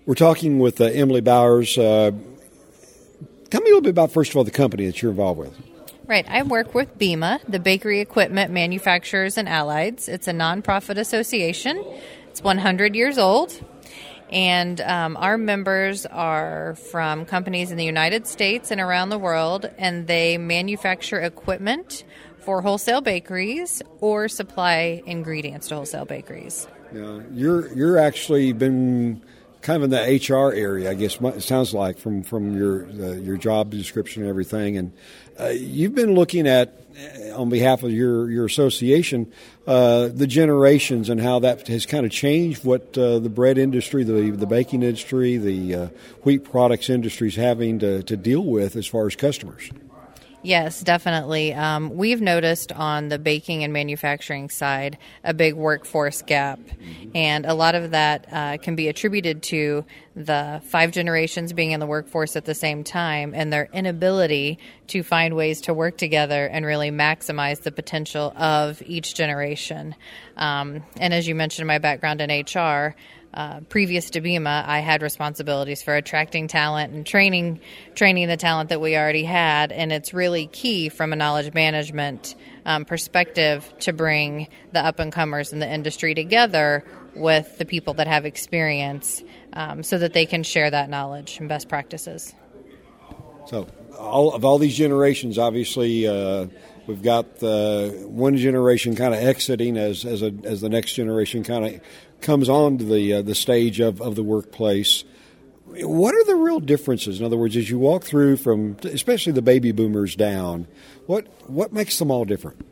We're talking with Emily Bowers. Tell me a little bit about, first of all, the company that you're involved with. Right. I work with BEMA, the Bakery Equipment Manufacturers and Allieds. It's a nonprofit association. It's 100 years old. And our members are from companies in the United States and around the world, and they manufacture equipment for wholesale bakeries or supply ingredients to wholesale bakeries. You're actually been kind of in the HR area, I guess it sounds like, from your job description and everything. And you've been looking at, on behalf of your association, the generations and how that has kind of changed what the bread industry, the baking industry, the wheat products industry is having to deal with as far as customers. Yes, definitely. We've noticed on the baking and manufacturing side a big workforce gap, and a lot of that can be attributed to the 5 generations being in the workforce at the same time and their inability to find ways to work together and really maximize the potential of each generation. And as you mentioned, my background in HR, previous to BEMA, I had responsibilities for attracting talent and training the talent that we already had, and it's really key from a knowledge management perspective to bring the up-and-comers in the industry together with the people that have experience so that they can share that knowledge and best practices. So all these generations, obviously, we've got one generation kind of exiting as the next generation kind of comes on to the stage of the workplace. What are the real differences? In other words, as you walk through from, especially the baby boomers down, what makes them all different?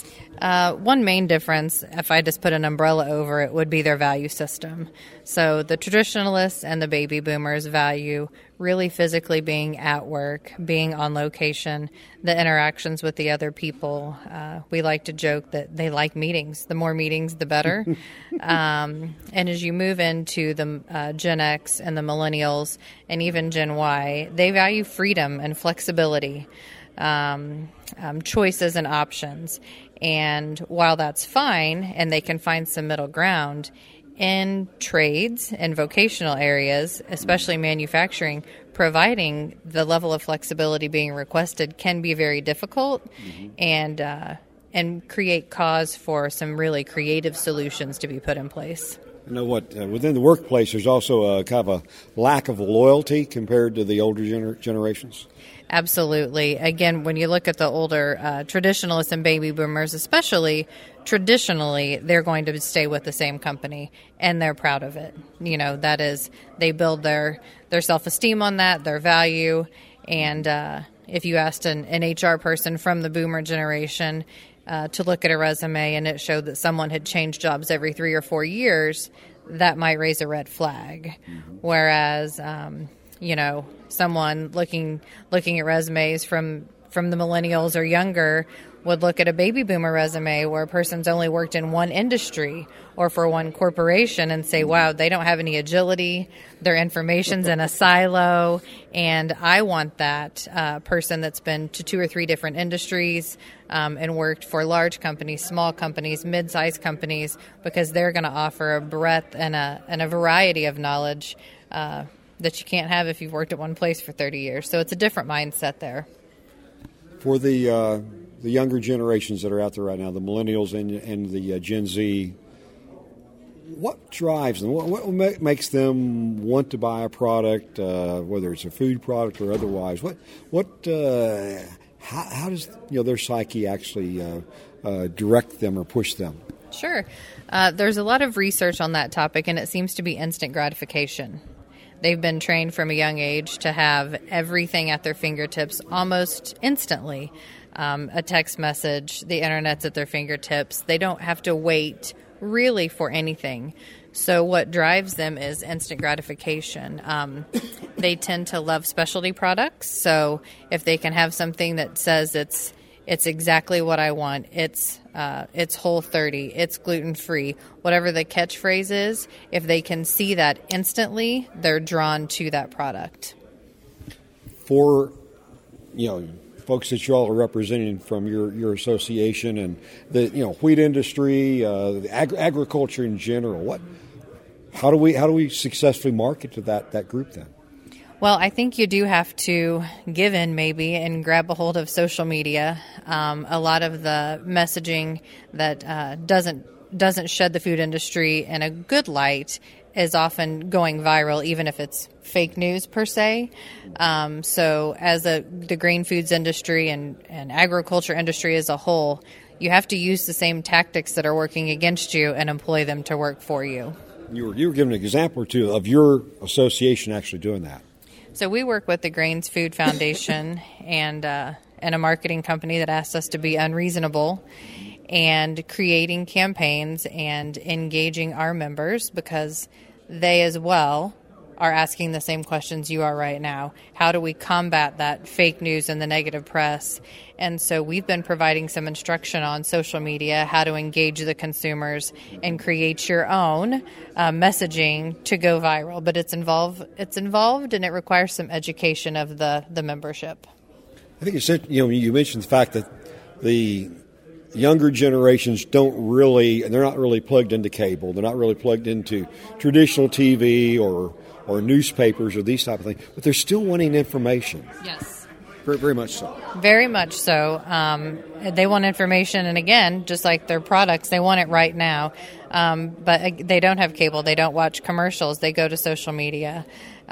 One main difference, if I just put an umbrella over it, would be their value system. So the traditionalists and the baby boomers value really physically being at work, being on location, the interactions with the other people. We like to joke that they like meetings. The more meetings, the better. And as you move into the Gen X and the millennials and even Gen Y, they value freedom and flexibility, choices and options. And while that's fine, and they can find some middle ground, in trades and vocational areas, especially manufacturing, providing the level of flexibility being requested can be very difficult and create cause for some really creative solutions to be put in place. You know what? Within the workplace, there's also a kind of a lack of loyalty compared to the older generations. Absolutely. Again, when you look at the older traditionalists and baby boomers, especially traditionally, they're going to stay with the same company, and they're proud of it. You know, that is, they build their self-esteem on that, their value. And if you asked an HR person from the boomer generation to look at a resume and it showed that someone had changed jobs every 3 or 4 years, that might raise a red flag. Whereas, someone looking at resumes from the millennials or younger would look at a baby boomer resume where a person's only worked in one industry or for one corporation and say, wow, they don't have any agility, their information's in a silo, and I want that person that's been to 2 or 3 different industries and worked for large companies, small companies, mid-sized companies, because they're going to offer a breadth and a variety of knowledge that you can't have if you've worked at one place for 30 years. So it's a different mindset there. For the younger generations that are out there right now, the millennials and the Gen Z, what drives them? What makes them want to buy a product, whether it's a food product or otherwise? How does their psyche actually direct them or push them? Sure. There's a lot of research on that topic, and it seems to be instant gratification. They've been trained from a young age to have everything at their fingertips almost instantly. A text message, the internet's at their fingertips. They don't have to wait really for anything. So what drives them is instant gratification. They tend to love specialty products. So if they can have something that says it's exactly what I want, it's Whole30, it's gluten-free, whatever the catchphrase is, if they can see that instantly, they're drawn to that product. For, folks that you all are representing from your association and the, wheat industry, the agriculture in general, How do we successfully market to that group then? Well, I think you do have to give in maybe and grab a hold of social media. A lot of the messaging that doesn't shed the food industry in a good light is often going viral, even if it's fake news per se. So as the grain foods industry and agriculture industry as a whole, you have to use the same tactics that are working against you and employ them to work for you. You were giving an example or two of your association actually doing that. So we work with the Grains Food Foundation and a marketing company that asked us to be unreasonable and creating campaigns and engaging our members because they as well are asking the same questions you are right now. How do we combat that fake news and the negative press? And so we've been providing some instruction on social media, how to engage the consumers and create your own messaging to go viral. But it's involved and it requires some education of the membership. I think you mentioned the fact that the younger generations they're not really plugged into cable. They're not really plugged into traditional TV or newspapers or these type of things, but they're still wanting information. Yes. Very, very much so. Very much so. They want information, and again, just like their products, they want it right now. But they don't have cable. They don't watch commercials. They go to social media.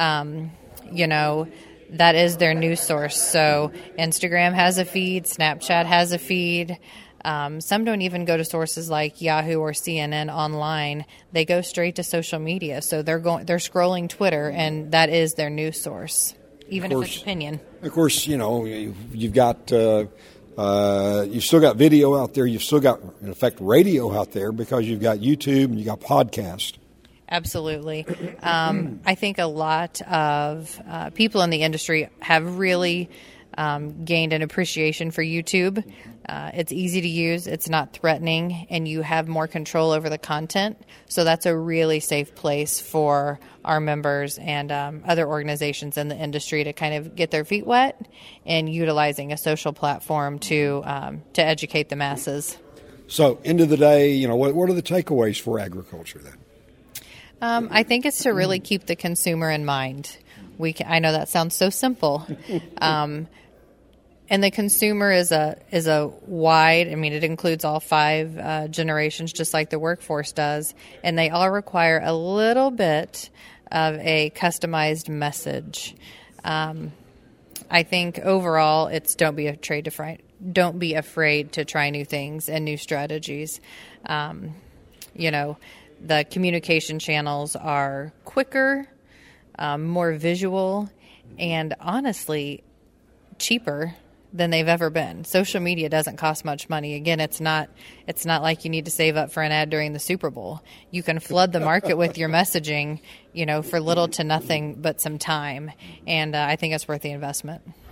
That is their news source. So Instagram has a feed. Snapchat has a feed. Some don't even go to sources like Yahoo or CNN online. They go straight to social media. So they're scrolling Twitter, and that is their news source, even if it's opinion. Of course, you've got you've still got video out there. You've still got, in effect, radio out there because you've got YouTube and you got podcast. Absolutely. I think a lot of people in the industry have really gained an appreciation for YouTube. It's easy to use, it's not threatening, and you have more control over the content. So that's a really safe place for our members and other organizations in the industry to kind of get their feet wet and utilizing a social platform to educate the masses. So, end of the day, what are the takeaways for agriculture then? I think it's to really keep the consumer in mind. I know that sounds so simple. And the consumer is a wide, it includes all 5 generations, just like the workforce does. And they all require a little bit of a customized message. I think overall it's don't be afraid to try new things and new strategies. The communication channels are quicker, more visual, and honestly cheaper than they've ever been. Social media doesn't cost much money. Again, it's not like you need to save up for an ad during the Super Bowl. You can flood the market with your messaging, for little to nothing but some time, and I think it's worth the investment.